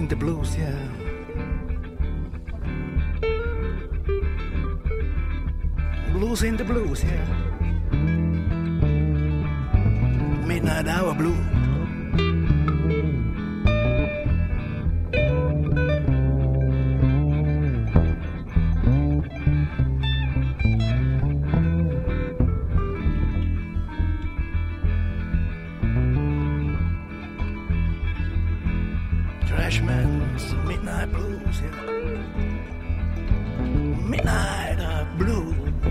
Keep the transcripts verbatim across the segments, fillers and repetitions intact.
in the blues, yeah. Blues in the blues, yeah. Midnight hour blue. Trashman's midnight blues, yeah. Midnight uh, blue.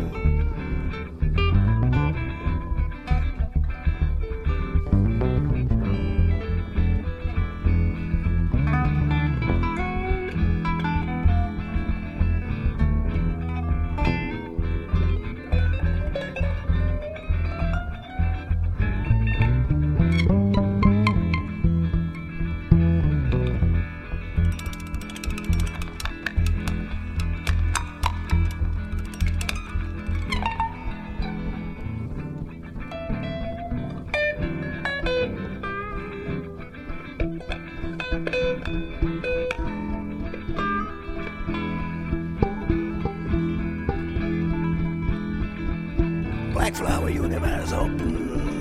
Black flower universe open.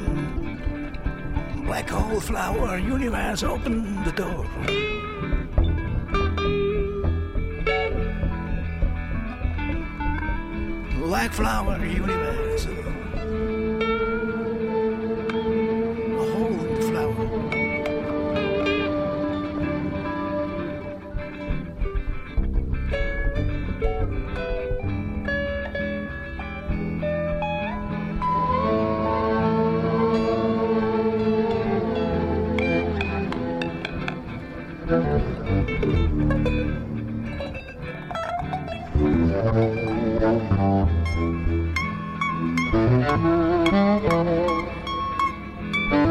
Black hole flower universe open the door. Black flower universe. A hole in the flower.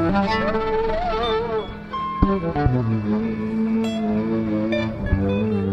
Thank you.